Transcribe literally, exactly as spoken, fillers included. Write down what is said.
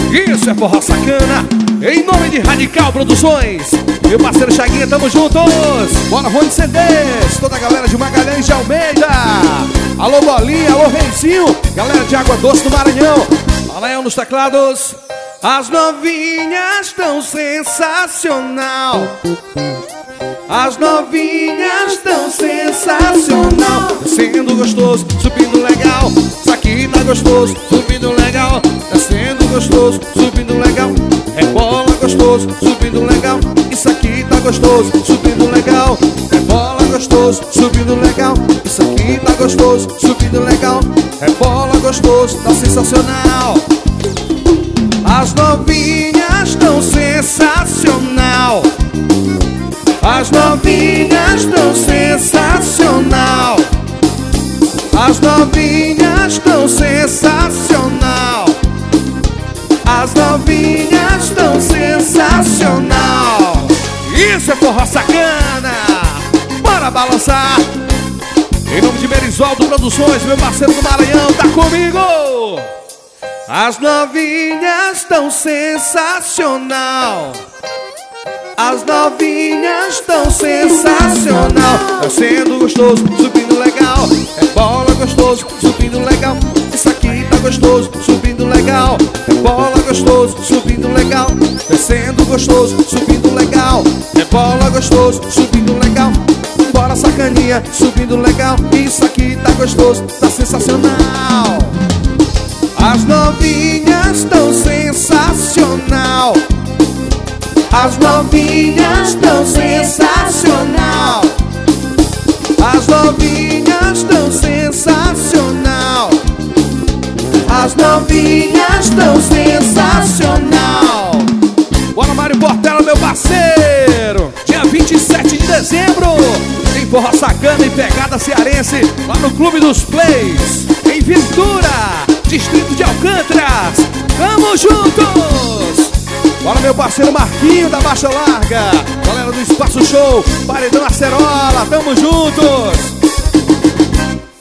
Isso é forró sacana, em nome de Radical Produções. Meu parceiro Chaguinha, tamo juntos. Bora, Rony C Ds, toda a galera de Magalhães de Almeida. Alô Bolinha, alô Reizinho, galera de Água Doce do Maranhão. Maranhão nos teclados. As novinhas tão sensacional. As novinhas tão sensacional. Descendo gostoso, subindo legal. Isso aqui tá gostoso, subindo legal. Descendo gostoso, subindo legal. Rebola gostoso, subindo legal. Isso aqui tá gostoso, subindo legal. Rebola gostoso, subindo legal. Isso aqui tá gostoso, subindo legal. Rebola gostoso, tá sensacional. As novinhas tão sensacional. As novinhas tão sensacional. As novinhas tão sensacional. As novinhas tão sensacional. Isso é forró sacana. Bora balançar. Em nome de Merisoldo Produções, meu parceiro do Maranhão, tá comigo. As novinhas tão sensacional. As novinhas tão sensacional. Descendo gostoso, subindo legal. É bola gostoso, subindo legal. Isso aqui tá gostoso, subindo legal. É bola gostoso, subindo legal. Descendo gostoso, subindo legal. É bola gostoso, subindo legal. Bora sacaninha, subindo legal. Isso aqui tá gostoso, tá sensacional. As novinhas tão sensacional. As novinhas tão sensacional. As novinhas tão sensacional. As novinhas tão sensacional. Bora, Mário Portela, meu parceiro. Dia vinte e sete de dezembro tem forró sacana e pegada cearense lá no Clube dos Plays, em Ventura, distrito de Alcântara. Tamo juntos! Bora, meu parceiro Marquinho da Baixa Larga, galera do Espaço Show, Paredão Acerola, tamo juntos!